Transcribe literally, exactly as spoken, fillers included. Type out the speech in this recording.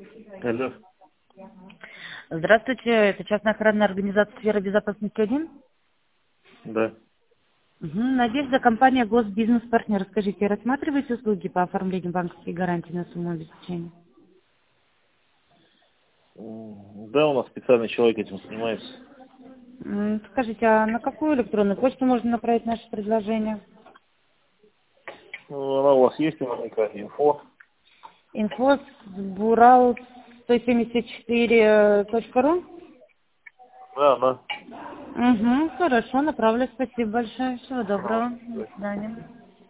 Алло. Здравствуйте, это частная охранная организация «Сфера безопасности один». Да. Угу. Надежда, компания «Госбизнес-партнер». Скажите, рассматриваете услуги по оформлению банковских гарантий на сумму обеспечения? М, Да, у нас специальный человек этим занимается. М, Скажите, а на какую электронную почту можно направить наше предложение? Ну, она у вас есть наверняка, инфо? Инфо бурал сто семьдесят четыре точка ру. Да, она. Угу, хорошо, направлю. Спасибо большое. Всего Ага. доброго. До свидания.